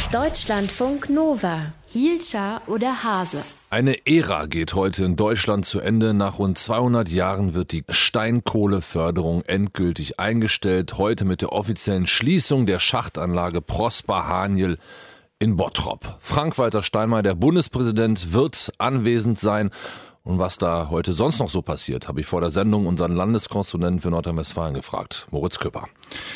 Deutschlandfunk Nova. Hielscher oder Hase? Eine Ära geht heute in Deutschland zu Ende. Nach rund 200 Jahren wird die Steinkohleförderung endgültig eingestellt. Heute mit der offiziellen Schließung der Schachtanlage Prosper Haniel in Bottrop. Frank-Walter Steinmeier, der Bundespräsident, wird anwesend sein. Und was da heute sonst noch so passiert, habe ich vor der Sendung unseren Landeskorrespondenten für Nordrhein-Westfalen gefragt, Moritz Küpper.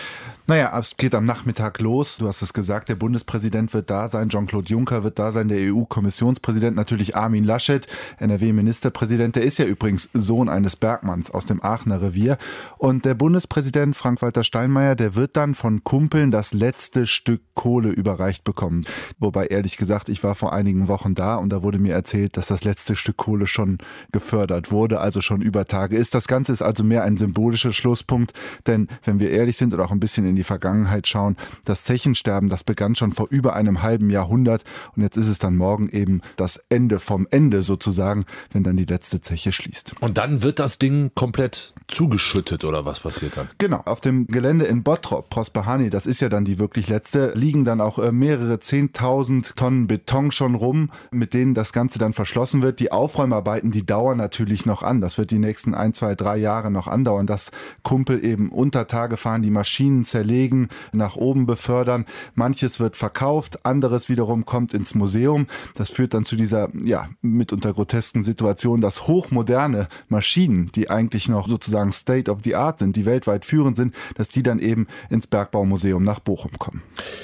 Naja, es geht am Nachmittag los. Du hast es gesagt, der Bundespräsident wird da sein, Jean-Claude Juncker wird da sein, der EU-Kommissionspräsident, natürlich Armin Laschet, NRW-Ministerpräsident. Der ist ja übrigens Sohn eines Bergmanns aus dem Aachener Revier. Und der Bundespräsident Frank-Walter Steinmeier, der wird dann von Kumpeln das letzte Stück Kohle überreicht bekommen. Wobei, ehrlich gesagt, ich war vor einigen Wochen da und da wurde mir erzählt, dass das letzte Stück Kohle schon gefördert wurde, also schon über Tage ist. Das Ganze ist also mehr ein symbolischer Schlusspunkt, denn wenn wir ehrlich sind und auch ein bisschen in die Vergangenheit schauen, das Zechensterben, das begann schon vor über einem halben Jahrhundert und jetzt ist es dann morgen eben das Ende vom Ende sozusagen, wenn dann die letzte Zeche schließt. Und dann wird das Ding komplett zugeschüttet oder was passiert dann? Genau, auf dem Gelände in Bottrop, Prosper Haniel, das ist ja dann die wirklich letzte, liegen dann auch mehrere 10.000 Tonnen Beton schon rum, mit denen das Ganze dann verschlossen wird. Die Aufräumarbeiten, die dauern natürlich noch an. Das wird die nächsten 1, 2, 3 Jahre noch andauern, dass Kumpel eben unter Tage fahren, die Maschinen zerlegen, nach oben befördern. Manches wird verkauft, anderes wiederum kommt ins Museum. Das führt dann zu dieser, mitunter grotesken Situation, dass hochmoderne Maschinen, die eigentlich noch sozusagen State of the Art sind, die weltweit führend sind, dass die dann eben ins Bergbaumuseum nach Bochum kommen.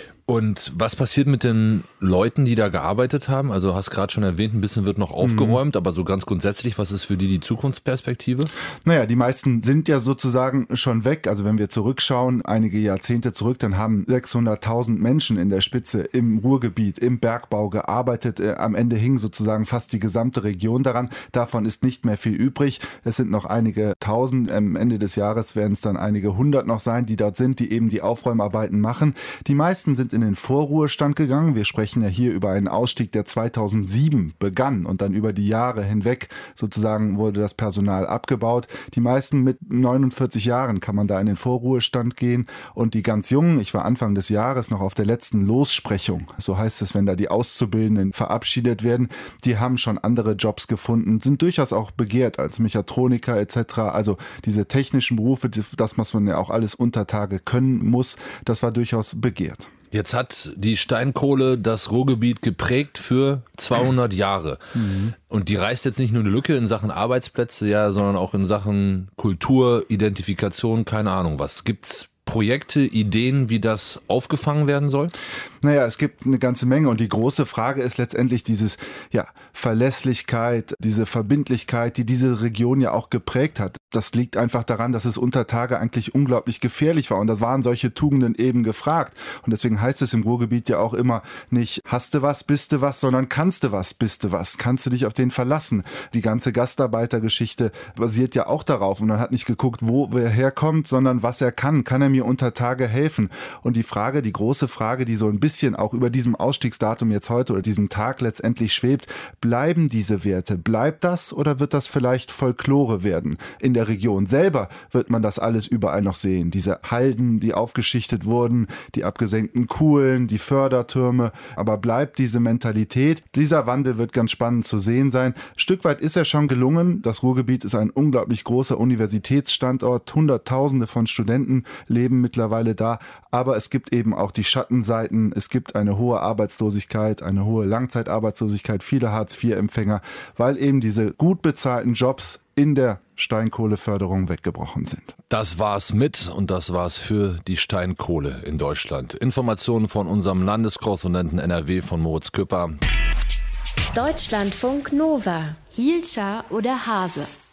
Und was passiert mit den Leuten, die da gearbeitet haben? Also hast gerade schon erwähnt, ein bisschen wird noch aufgeräumt, aber so ganz grundsätzlich, was ist für die Zukunftsperspektive? Naja, die meisten sind ja sozusagen schon weg. Also wenn wir zurückschauen, einige Jahrzehnte zurück, dann haben 600.000 Menschen in der Spitze im Ruhrgebiet, im Bergbau gearbeitet. Am Ende hing sozusagen fast die gesamte Region daran. Davon ist nicht mehr viel übrig. Es sind noch einige Tausend. Am Ende des Jahres werden es dann einige hundert noch sein, die dort sind, die eben die Aufräumarbeiten machen. Die meisten sind in den Vorruhestand gegangen. Wir sprechen ja hier über einen Ausstieg, der 2007 begann und dann über die Jahre hinweg sozusagen wurde das Personal abgebaut. Die meisten mit 49 Jahren kann man da in den Vorruhestand gehen und die ganz Jungen, ich war Anfang des Jahres noch auf der letzten Lossprechung, so heißt es, wenn da die Auszubildenden verabschiedet werden, die haben schon andere Jobs gefunden, sind durchaus auch begehrt als Mechatroniker etc. Also diese technischen Berufe, das, was man ja auch alles unter Tage können muss, das war durchaus begehrt. Jetzt hat die Steinkohle das Ruhrgebiet geprägt für 200 Jahre. Und die reißt jetzt nicht nur eine Lücke in Sachen Arbeitsplätze, sondern auch in Sachen Kultur, Identifikation, keine Ahnung was. Gibt's Projekte, Ideen, wie das aufgefangen werden soll? Naja, es gibt eine ganze Menge und die große Frage ist letztendlich dieses, Verlässlichkeit, diese Verbindlichkeit, die diese Region ja auch geprägt hat. Das liegt einfach daran, dass es unter Tage eigentlich unglaublich gefährlich war und das waren solche Tugenden eben gefragt. Und deswegen heißt es im Ruhrgebiet ja auch immer nicht, hast du was, bist du was, sondern kannst du was, bist du was, kannst du dich auf den verlassen. Die ganze Gastarbeitergeschichte basiert ja auch darauf und man hat nicht geguckt, wo wer herkommt, sondern was er kann er mir unter Tage helfen? Und die große Frage, die so ein bisschen auch über diesem Ausstiegsdatum jetzt heute oder diesem Tag letztendlich schwebt, bleiben diese Werte? Bleibt das oder wird das vielleicht Folklore werden? In der Region selber wird man das alles überall noch sehen. Diese Halden, die aufgeschichtet wurden, die abgesenkten Kuhlen, die Fördertürme. Aber bleibt diese Mentalität? Dieser Wandel wird ganz spannend zu sehen sein. Ein Stück weit ist er schon gelungen. Das Ruhrgebiet ist ein unglaublich großer Universitätsstandort. Hunderttausende von Studenten leben mittlerweile da. Aber es gibt eben auch die Schattenseiten. Es gibt eine hohe Arbeitslosigkeit, eine hohe Langzeitarbeitslosigkeit, viele Hartz-IV-Empfänger, weil eben diese gut bezahlten Jobs in der Steinkohleförderung weggebrochen sind. Das war's mit und das war's für die Steinkohle in Deutschland. Informationen von unserem Landeskorrespondenten NRW von Moritz Küpper. Deutschlandfunk Nova. Hielscher oder Hase?